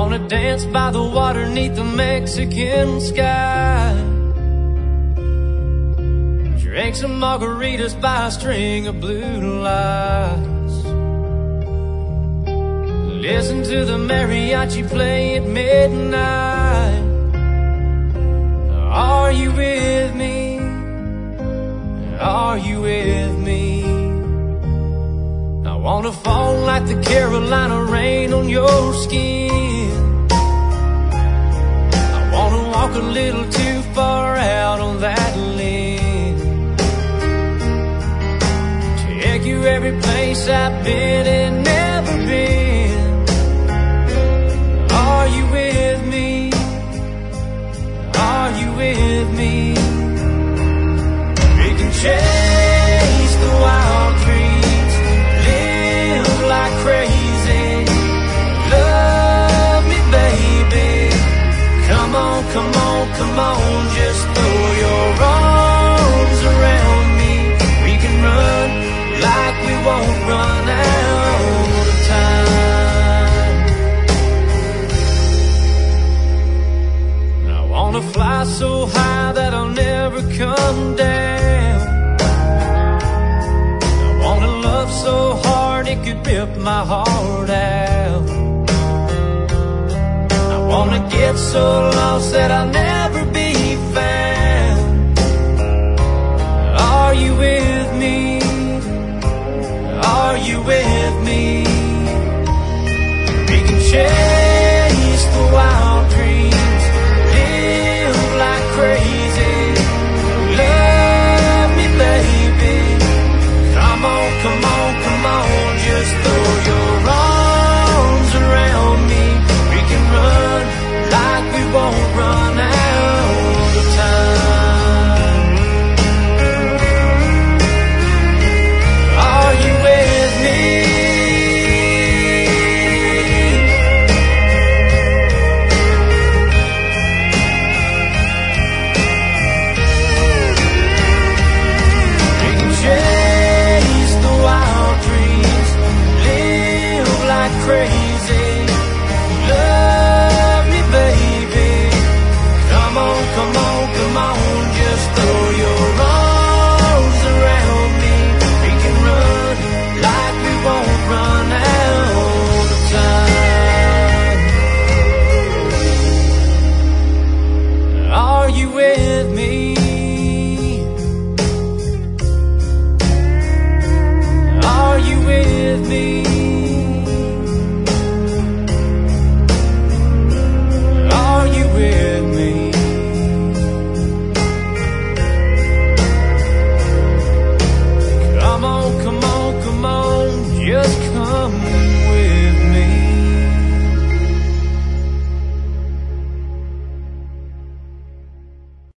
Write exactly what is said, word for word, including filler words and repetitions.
wanna dance by the water neath the Mexican sky, drink some margaritas by a string of blue lights, listen to the mariachi play at midnight. Are you with me? Are you with me? I wanna fall like the Carolina rain on your skin. I wanna walk a little too far out on that limb, take you every place I've been and never been. Are you with me? Are you with me? We can chase the wild dreams, live like crazy, love me baby. Come on, come on, come on, just throw your arms around me. We can run like we won't run out of time. I wanna fly so high that I'll never come down. I wanna love so hard it could rip my heart out. I wanna get so lost that I'll never